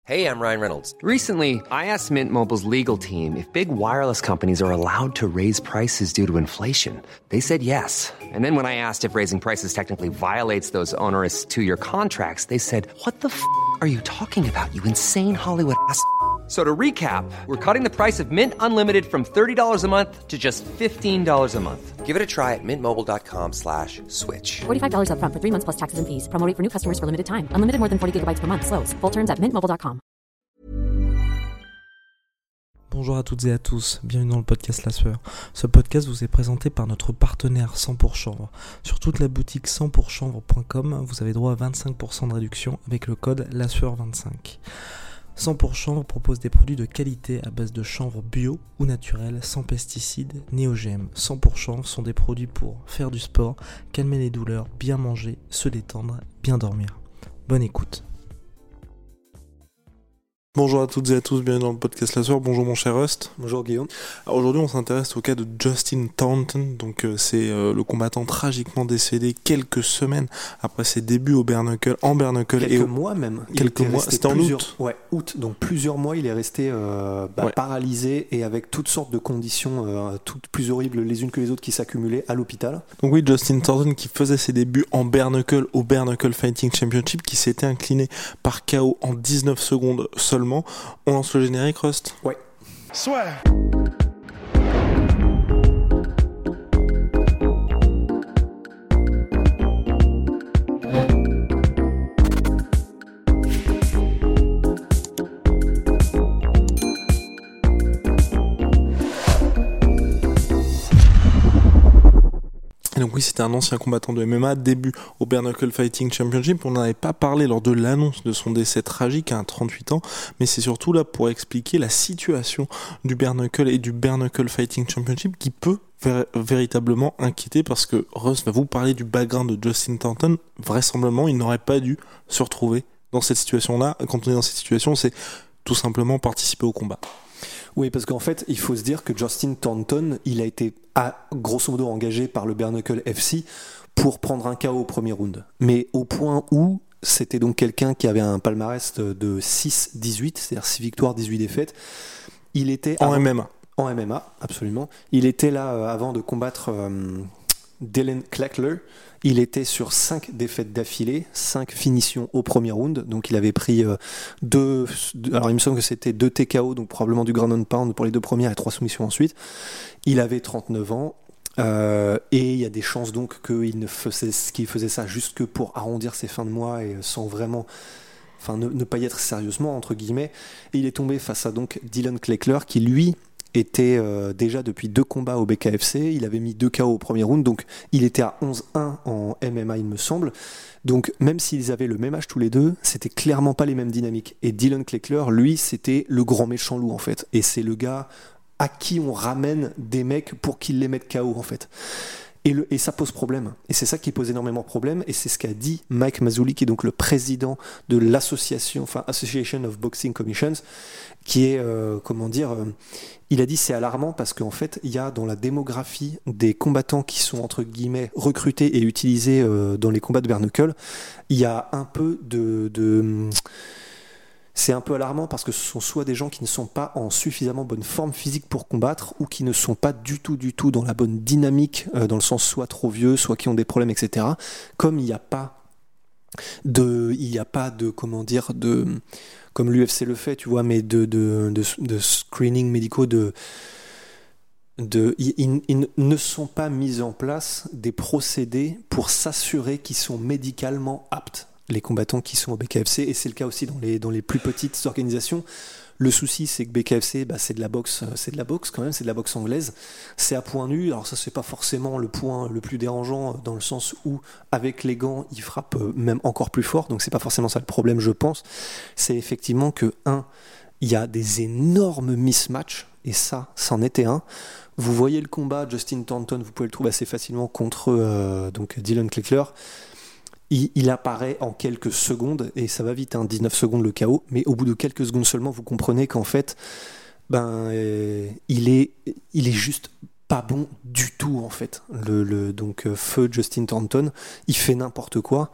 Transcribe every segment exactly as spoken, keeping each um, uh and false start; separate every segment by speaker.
Speaker 1: Hey, I'm Ryan Reynolds.
Speaker 2: Recently, I asked Mint Mobile's legal team if big wireless companies are allowed to raise prices due to inflation. They said yes. And then when I asked if raising prices technically violates those onerous two-year contracts, they said, "What the f*** are you talking about, you insane Hollywood ass?" So to recap, we're cutting the price of Mint Unlimited from thirty dollars a month to just fifteen dollars a month.
Speaker 1: Give it a try at mintmobile.com slash switch.
Speaker 3: forty-five dollars up front for three months plus taxes and fees. Promo rate for new customers for limited time. Unlimited more than forty gigabytes per month. Slows full terms at mint mobile dot com.
Speaker 4: Bonjour à toutes et à tous, bienvenue dans le podcast La Sueur. Ce podcast vous est présenté par notre partenaire cent pour Chanvre. Sur toute la boutique cent pour chanvre point com, vous avez droit à vingt-cinq pour cent de réduction avec le code La Sueur vingt-cinq. cent pour Chanvre propose des produits de qualité à base de chanvre bio ou naturel, sans pesticides ni O G M. cent pour Chanvre sont des produits pour faire du sport, calmer les douleurs, bien manger, se détendre, bien dormir. Bonne écoute. Bonjour à toutes et à tous, bienvenue dans le podcast La Sueur. Bonjour mon cher Rust.
Speaker 5: Bonjour Guillaume.
Speaker 4: Alors aujourd'hui on s'intéresse au cas de Justin Thornton. Donc euh, c'est euh, le combattant tragiquement décédé quelques semaines après ses débuts au bare knuckle, en bare knuckle
Speaker 5: quelques
Speaker 4: et au...
Speaker 5: mois même.
Speaker 4: Quelques mois. C'était en août.
Speaker 5: Ouais, août. Donc plusieurs mois, il est resté euh, bah,
Speaker 4: ouais.
Speaker 5: paralysé et avec toutes sortes de conditions, euh, toutes plus horribles les unes que les autres, qui s'accumulaient à l'hôpital.
Speaker 4: Donc oui, Justin Thornton qui faisait ses débuts en bare knuckle au Bare Knuckle Fighting Championship, qui s'était incliné par K O en dix-neuf secondes seulement. On lance le générique, Rust ?
Speaker 5: Ouais.
Speaker 6: Soit.
Speaker 4: Et donc oui, c'était un ancien combattant de M M A, début au Bare Knuckle Fighting Championship. On n'en avait pas parlé lors de l'annonce de son décès tragique à trente-huit ans, mais c'est surtout là pour expliquer la situation du Bare Knuckle et du Bare Knuckle Fighting Championship qui peut ver- véritablement inquiéter, parce que Russ va vous parler du background de Justin Thornton. Vraisemblablement, il n'aurait pas dû se retrouver dans cette situation-là. Quand on est dans cette situation, c'est tout simplement participer au combat.
Speaker 5: Oui, parce qu'en fait, il faut se dire que Justin Thornton, il a été à, grosso modo engagé par le Bare Knuckle F C pour prendre un K O au premier round. Mais au point où c'était donc quelqu'un qui avait un palmarès de six dix-huit, c'est-à-dire six victoires, dix-huit défaites. Il était
Speaker 4: En
Speaker 5: avant,
Speaker 4: M M A.
Speaker 5: En M M A, absolument. Il était là euh, avant de combattre euh, Dylan Kleckler. Il était sur cinq défaites d'affilée, cinq finitions au premier round. Donc il avait pris euh, deux, deux. Alors il me semble que c'était deux T K O, donc probablement du ground and pound pour les deux premières et trois soumissions ensuite. Il avait trente-neuf ans. Euh, et il y a des chances donc qu'il ne faisait, qu'il faisait ça juste que pour arrondir ses fins de mois et sans vraiment, enfin ne, ne pas y être sérieusement entre guillemets. Et il est tombé face à donc Dylan Kleckler qui lui était euh, déjà depuis deux combats au B K F C, il avait mis deux K O au premier round, donc il était à onze un en M M A il me semble. Donc même s'ils avaient le même âge tous les deux, c'était clairement pas les mêmes dynamiques. Et Dylan Kleckler, lui, c'était le grand méchant loup en fait. Et c'est le gars à qui on ramène des mecs pour qu'ils les mettent K O en fait. Et, le, et ça pose problème. Et c'est ça qui pose énormément de problème. Et c'est ce qu'a dit Mike Mazzulli, qui est donc le président de l'association, enfin Association of Boxing Commissions, qui est, euh, comment dire, euh, il a dit c'est alarmant parce qu'en fait, il y a dans la démographie des combattants qui sont, entre guillemets, recrutés et utilisés euh, dans les combats de bare knuckle, il y a un peu de... de C'est un peu alarmant parce que ce sont soit des gens qui ne sont pas en suffisamment bonne forme physique pour combattre, ou qui ne sont pas du tout, du tout dans la bonne dynamique, euh, dans le sens soit trop vieux, soit qui ont des problèmes, et cetera. Comme il n'y a pas de, il n'y a pas de, comment dire, de, comme l'U F C le fait, tu vois, mais de, de, de, de screening médicaux, de, de, ils, ils ne sont pas mis en place des procédés pour s'assurer qu'ils sont médicalement aptes, les combattants qui sont au B K F C, et c'est le cas aussi dans les, dans les plus petites organisations. Le souci, c'est que B K F C, bah, c'est de la boxe, c'est de la boxe quand même, c'est de la boxe anglaise. C'est à point nu. Alors ça, c'est pas forcément le point le plus dérangeant, dans le sens où, avec les gants, il frappe même encore plus fort. Donc c'est pas forcément ça le problème, je pense. C'est effectivement que, un, il y a des énormes mismatchs, et ça, c'en était un. Vous voyez le combat, Justin Thornton, vous pouvez le trouver assez facilement contre euh, donc Dylan Kleckler. Il, il apparaît en quelques secondes, et ça va vite, hein, dix-neuf secondes le K O, mais au bout de quelques secondes seulement, vous comprenez qu'en fait, ben, euh, il est, il est juste pas bon du tout en fait. Le, le donc euh, feu Justin Thornton, il fait n'importe quoi.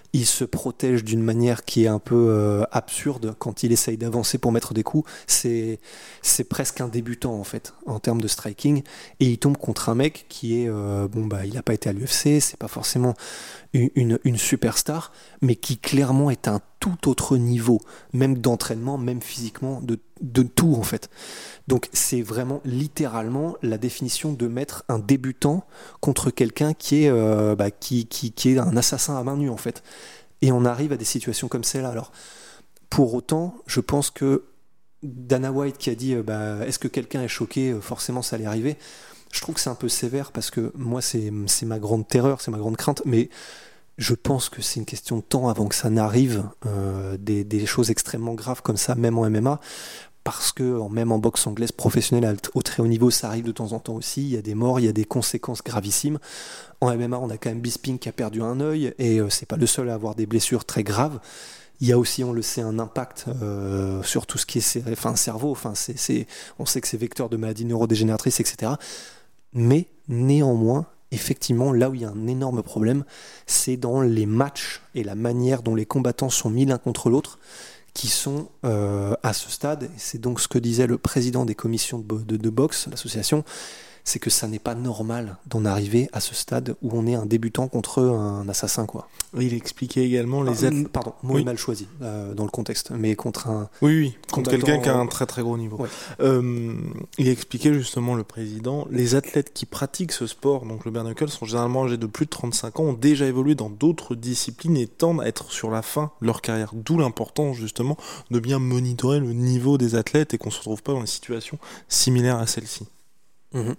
Speaker 5: il se protège d'une manière qui est un peu euh, absurde quand il essaye d'avancer pour mettre des coups. C'est, c'est presque un débutant en fait en termes de striking, et il tombe contre un mec qui est euh, bon bah il n'a pas été à l'U F C, c'est pas forcément une, une, une superstar, mais qui clairement est un tout autre niveau, même d'entraînement, même physiquement, de, de tout en fait. Donc c'est vraiment littéralement la définition de mettre un débutant contre quelqu'un qui est, euh, bah, qui, qui, qui est un assassin à main nue en fait. Et on arrive à des situations comme celle-là. Alors, pour autant, je pense que Dana White qui a dit euh, bah, est-ce que quelqu'un est choqué, forcément ça allait arriver. Je trouve que c'est un peu sévère parce que moi c'est, c'est ma grande terreur, c'est ma grande crainte, mais je pense que c'est une question de temps avant que ça n'arrive, euh, des, des choses extrêmement graves comme ça, même en M M A. Parce que même en boxe anglaise professionnelle au très haut niveau, ça arrive de temps en temps aussi. Il y a des morts, il y a des conséquences gravissimes. En M M A, on a quand même Bisping qui a perdu un œil, et euh, c'est pas le seul à avoir des blessures très graves. Il y a aussi, on le sait, un impact euh, sur tout ce qui est enfin, cerveau. Enfin, c'est, c'est, on sait que c'est vecteur de maladies neurodégénératrices, et cetera. Mais néanmoins, effectivement, là où il y a un énorme problème, c'est dans les matchs et la manière dont les combattants sont mis l'un contre l'autre, qui sont euh, à ce stade, et c'est donc ce que disait le président des commissions de, de, de boxe, l'association, c'est que ça n'est pas normal d'en arriver à ce stade où on est un débutant contre un assassin, quoi.
Speaker 4: Il expliquait également les
Speaker 5: ah,
Speaker 4: athlètes...
Speaker 5: Pardon, mot oui. mal choisi euh, dans le contexte, mais contre un...
Speaker 4: Oui, oui, contre quelqu'un qui a un très très gros niveau.
Speaker 5: Ouais.
Speaker 4: Euh, il expliquait justement, le président, les athlètes qui pratiquent ce sport, donc le bare knuckle, sont généralement âgés de plus de trente-cinq ans, ont déjà évolué dans d'autres disciplines et tendent à être sur la fin de leur carrière. D'où l'importance justement de bien monitorer le niveau des athlètes et qu'on ne se retrouve pas dans des situations similaires à celle-ci.
Speaker 5: Mmh.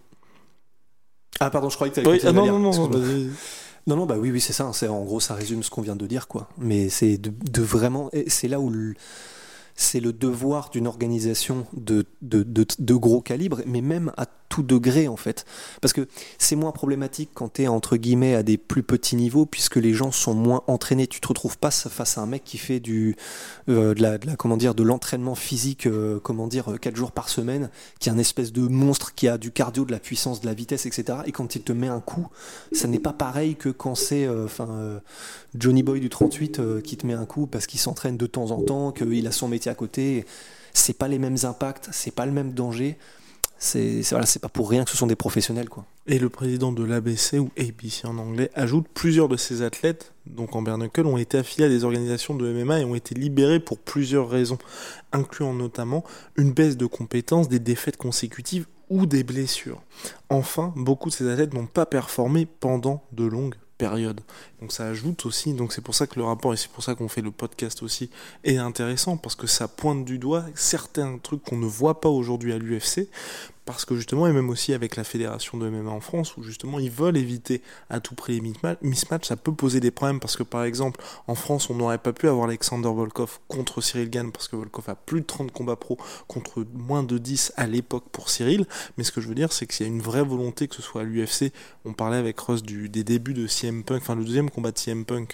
Speaker 5: Ah pardon, je croyais que tu allais
Speaker 4: oui, ah, non,
Speaker 5: dire.
Speaker 4: non, non, non,
Speaker 5: non, non, bah oui, oui, c'est ça. C'est, en gros, ça résume ce qu'on vient de dire, quoi. Mais c'est de, de vraiment... C'est là où... Le, c'est le devoir d'une organisation de, de, de, de gros calibre, mais même à tout degré, en fait. Parce que c'est moins problématique quand tu es, entre guillemets, à des plus petits niveaux, puisque les gens sont moins entraînés. Tu te retrouves pas face à un mec qui fait du, euh, de, la, de, la, comment dire, de l'entraînement physique, euh, comment dire, quatre jours par semaine, qui est un espèce de monstre qui a du cardio, de la puissance, de la vitesse, et cetera. Et quand il te met un coup, ça n'est pas pareil que quand c'est enfin, euh, euh, Johnny Boy du trente-huit euh, qui te met un coup parce qu'il s'entraîne de temps en temps, qu'il a son métier à côté. C'est pas les mêmes impacts, c'est pas le même danger. C'est, c'est, voilà, c'est pas pour rien que ce sont des professionnels, quoi.
Speaker 4: Et le président de l'A B C, ou A B C en anglais, ajoute plusieurs de ces athlètes, donc en bare knuckle, ont été affiliés à des organisations de M M A et ont été libérés pour plusieurs raisons, incluant notamment une baisse de compétences, des défaites consécutives ou des blessures. Enfin, beaucoup de ces athlètes n'ont pas performé pendant de longues période. Donc ça ajoute aussi, donc c'est pour ça que le rapport, et c'est pour ça qu'on fait le podcast aussi, est intéressant, parce que ça pointe du doigt certains trucs qu'on ne voit pas aujourd'hui à l'U F C, parce que justement, et même aussi avec la fédération de M M A en France, où justement ils veulent éviter à tout prix les mismatchs, ça peut poser des problèmes, parce que par exemple, en France, on n'aurait pas pu avoir Alexander Volkov contre Cyril Gane, parce que Volkov a plus de trente combats pro, contre moins de dix à l'époque pour Cyril, mais ce que je veux dire, c'est qu'il y a une vraie volonté, que ce soit à l'U F C, on parlait avec Ross du, des débuts de C M Punk, enfin le deuxième combat de C M Punk,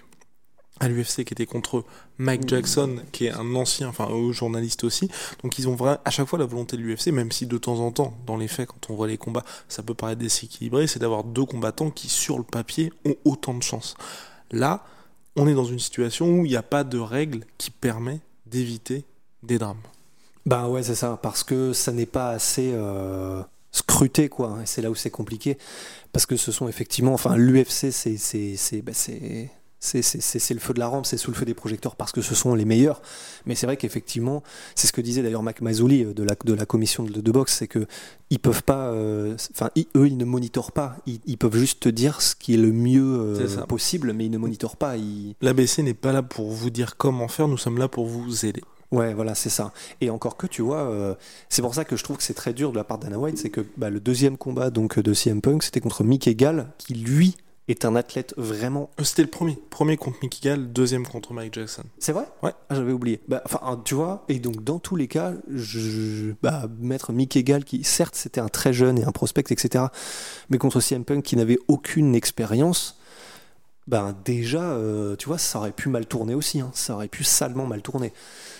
Speaker 4: à l'U F C, qui était contre Mike Jackson, qui est un ancien, enfin eux, journaliste aussi. Donc ils ont vraiment à chaque fois la volonté de l'U F C, même si de temps en temps, dans les faits, quand on voit les combats, ça peut paraître déséquilibré, c'est d'avoir deux combattants qui, sur le papier, ont autant de chance. Là, on est dans une situation où il n'y a pas de règle qui permet d'éviter des drames.
Speaker 5: Bah ouais, c'est ça, parce que ça n'est pas assez euh, scruté, quoi. Et c'est là où c'est compliqué, parce que ce sont effectivement, enfin l'U F C, c'est c'est c'est bah, c'est C'est, c'est, c'est, c'est le feu de la rampe, c'est sous le feu des projecteurs parce que ce sont les meilleurs. Mais c'est vrai qu'effectivement, c'est ce que disait d'ailleurs Mac Mazzoli de la, de la commission de, de boxe, c'est que ils peuvent pas, enfin euh, eux ils ne monitorent pas, ils, ils peuvent juste te dire ce qui est le mieux euh, possible, mais ils ne monitorent pas. Ils...
Speaker 4: L'A B C n'est pas là pour vous dire comment faire, nous sommes là pour vous aider.
Speaker 5: Ouais, voilà, c'est ça. Et encore que, tu vois, euh, c'est pour ça que je trouve que c'est très dur de la part d'Dana White, c'est que bah, le deuxième combat donc de C M Punk, c'était contre Mickey Gall, qui lui est un athlète vraiment...
Speaker 4: C'était le premier. Premier contre Mickey Gall, deuxième contre Mike Jackson.
Speaker 5: C'est vrai ?
Speaker 4: Ouais.
Speaker 5: Ah, j'avais oublié. Bah, enfin, tu vois, et donc dans tous les cas, je, bah, mettre Mickey Gall, qui certes c'était un très jeune et un prospect, et cetera, mais contre C M Punk qui n'avait aucune expérience, ben déjà, euh, tu vois, ça aurait pu mal tourner aussi. Hein. Ça aurait pu salement mal tourner.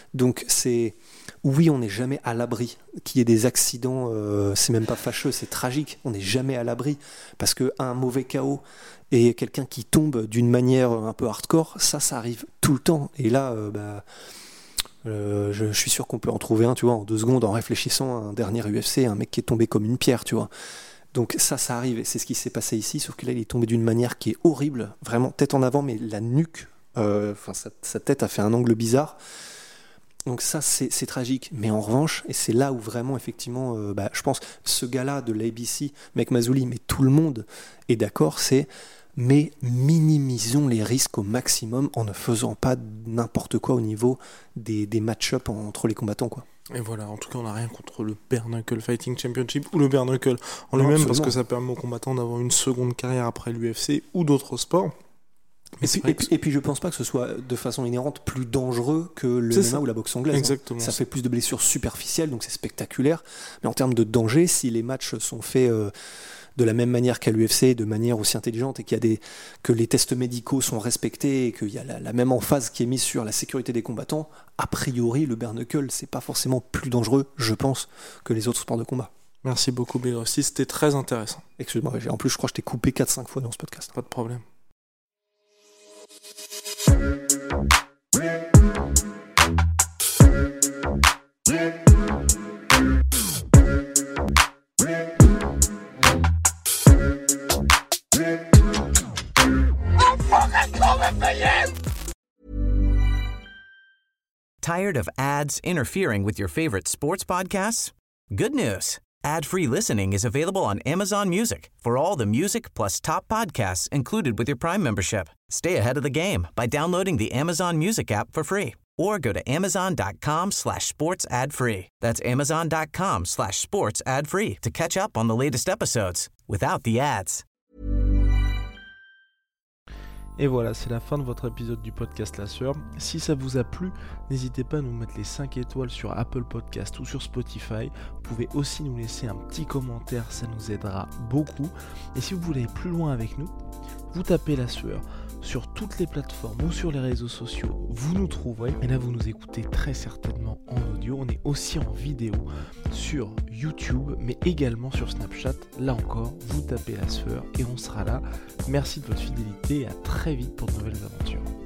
Speaker 5: Donc c'est... Oui, on n'est jamais à l'abri. Qu'il y ait des accidents, euh, c'est même pas fâcheux, c'est tragique. On n'est jamais à l'abri. Parce qu'un mauvais K O et quelqu'un qui tombe d'une manière un peu hardcore, ça, ça arrive tout le temps. Et là, euh, bah, euh, je, je suis sûr qu'on peut en trouver un, tu vois, en deux secondes, en réfléchissant à un dernier U F C, un mec qui est tombé comme une pierre, tu vois. Donc ça, ça arrive. Et c'est ce qui s'est passé ici, sauf que là, il est tombé d'une manière qui est horrible. Vraiment, tête en avant, mais la nuque, euh, enfin, sa, sa tête a fait un angle bizarre. Donc ça, c'est, c'est tragique. Mais en revanche, et c'est là où vraiment, effectivement, euh, bah, je pense, ce gars-là de l'A B C, Mec Mazouli, mais tout le monde est d'accord, c'est mais minimisons les risques au maximum en ne faisant pas n'importe quoi au niveau des, des match-up entre les combattants, quoi.
Speaker 4: Et voilà, en tout cas, on n'a rien contre le Bare Knuckle Fighting Championship ou le Bare Knuckle en lui-même, parce que ça permet aux combattants d'avoir une seconde carrière après l'U F C ou d'autres sports.
Speaker 5: Et puis, et, puis, et puis je pense pas que ce soit de façon inhérente plus dangereux que le c'est M M A ça. Ou la boxe anglaise.
Speaker 4: Exactement.
Speaker 5: Hein. Ça fait plus de blessures superficielles, donc c'est spectaculaire. Mais en termes de danger, si les matchs sont faits euh, de la même manière qu'à l'U F C, de manière aussi intelligente, et qu'il y a des, que les tests médicaux sont respectés, et qu'il y a la, la même emphase qui est mise sur la sécurité des combattants, a priori, le bare knuckle, c'est pas forcément plus dangereux, je pense, que les autres sports de combat.
Speaker 4: Merci beaucoup, Big Rusty, c'était très intéressant.
Speaker 5: Excuse-moi, en plus, je crois que je t'ai coupé quatre cinq fois dans ce podcast.
Speaker 4: Pas de problème.
Speaker 6: Tired of ads interfering with your favorite sports podcasts? Good news. Ad-free listening is available on Amazon Music for all the music plus top podcasts included with your Prime membership. Stay ahead of the game by downloading the Amazon Music app for free or go to amazon.com slash sports ad free. That's amazon.com slash sports ad free to catch up on the latest episodes without the ads.
Speaker 4: Et voilà, c'est la fin de votre épisode du podcast La Sueur. Si ça vous a plu, n'hésitez pas à nous mettre les cinq étoiles sur Apple Podcast ou sur Spotify. Vous pouvez aussi nous laisser un petit commentaire, ça nous aidera beaucoup. Et si vous voulez aller plus loin avec nous, vous tapez La Sueur sur toutes les plateformes ou sur les réseaux sociaux, vous nous trouverez. Et là, vous nous écoutez très certainement en audio. On est aussi en vidéo sur YouTube, mais également sur Snapchat. Là encore, vous tapez La Sueur et on sera là. Merci de votre fidélité et à très vite pour de nouvelles aventures.